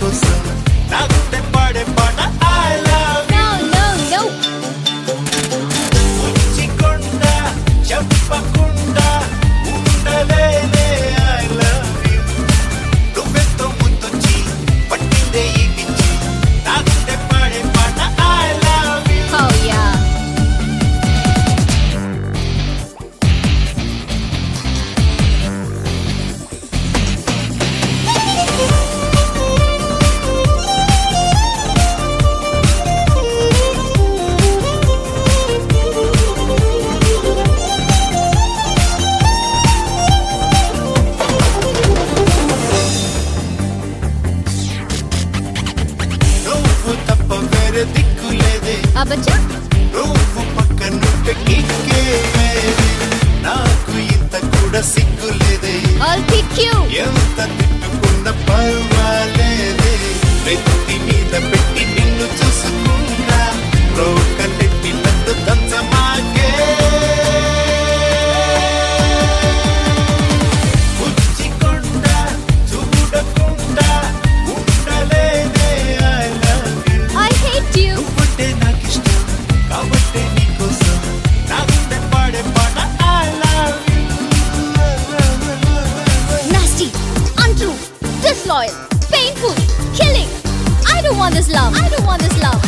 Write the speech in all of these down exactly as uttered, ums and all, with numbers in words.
నీకోసం నా గుండె పాడే పాట I love you. No, no, no. ఉంచికొండా చెప్పకుండా ఉండలేనే I love you. నువ్వెంతో ముందొచ్చి పట్టిందే ఈ పిచ్చి నా గుండె పాడే పాట I love you. Oh yeah. నువ్వు తప్ప వేరే దిక్కు లేదే అబ్బచ్చా. నువ్వు పక్కనుంటే కిక్కే వేరే నాకు ఇంత కూడా సిగ్గు లేదే I'll pick you. ఎంత తిట్టుకున్న పర్వాలేదే నెత్తి మీద పెట్టి నిన్ను చూసుకున్నా రోకలెట్టి నన్ను దంచమాకే ఉంచికొండా చూడకుండా ఉండలేదే I love you. I hate you. నువ్వంటే నాకిష్టం కాబట్టే నీకోసం నా గుండె పాడే పాట I love you. Nasty, untrue, disloyal, painful, killing. I don't want this love. I don't want this love.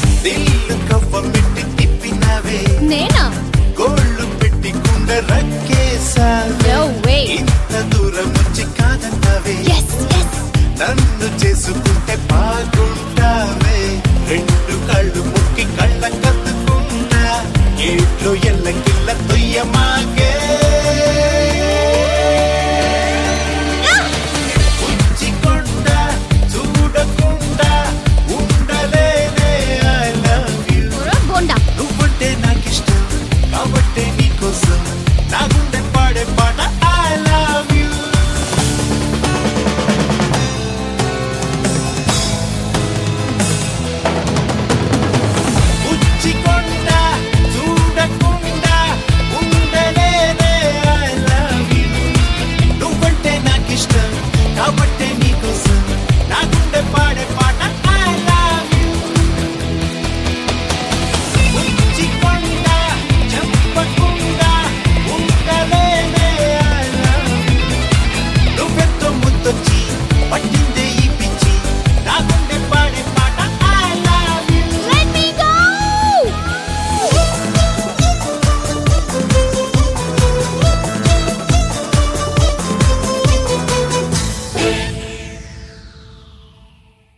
దిల్లు కవ్వ పెట్టి తిప్పినావే నేనా? గోళ్ళు పెట్టి గుండె రక్కే